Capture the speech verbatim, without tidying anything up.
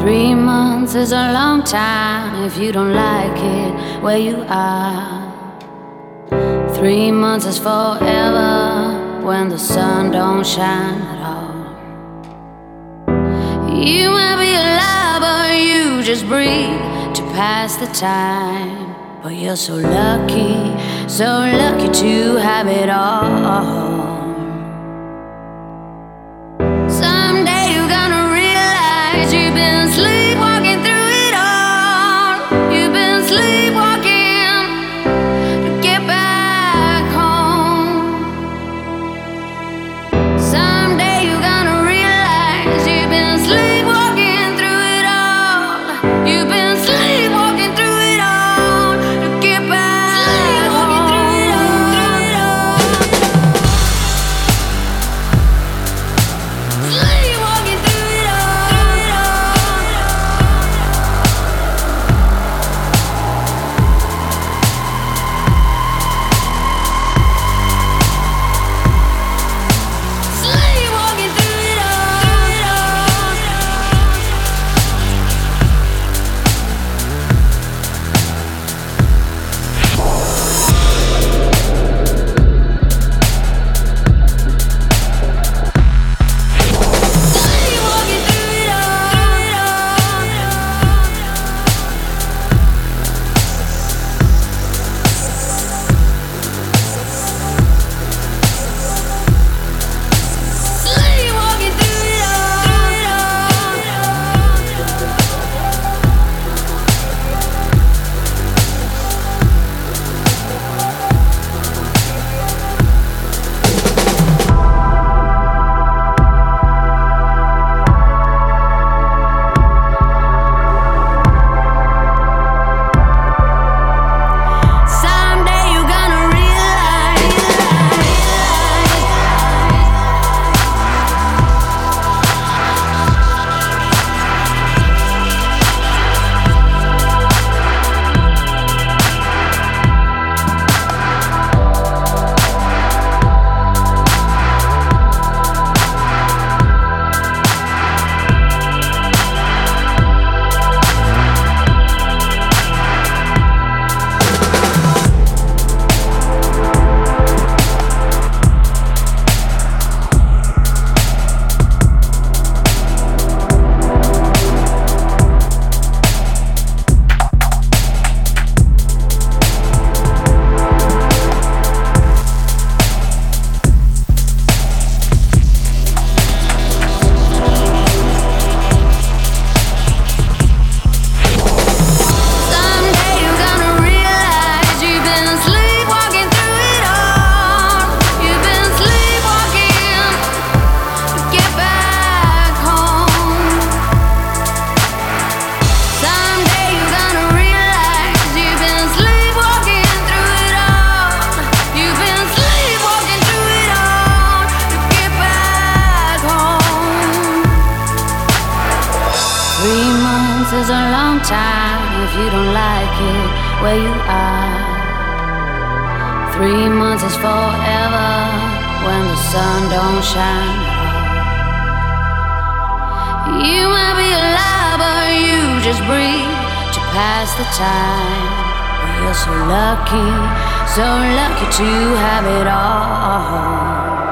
Three months is a long time if you don't like it where you are. Three months is forever when the sun don't shine at all. You might be alive, but you just breathe to pass the time. But you're so lucky, so lucky to have it all. Someday you're gonna realize you've been sleepwalking through it all. You've been sleepwalking to get back home. Someday you're gonna realize you've been sleepwalking through it all. You've been sleepwalking through it all to get back home. Sleepwalking through it all. Sleepwalking through it all. Sleepwalking through it all. Sleepwalking through it Someday you're gonna realize. Someday you're gonna realize you've been sleepwalking through it all. You've been sleepwalking to get back home. Someday you're gonna realize you've been sleepwalking through it all. You've been sleepwalking through it all to get back home. Three months is a long time if you don't like it where you are. Three months is forever when the sun don't shine at all. You might be alive, but you just breathe to pass the time. But you're so lucky, so lucky to have it all.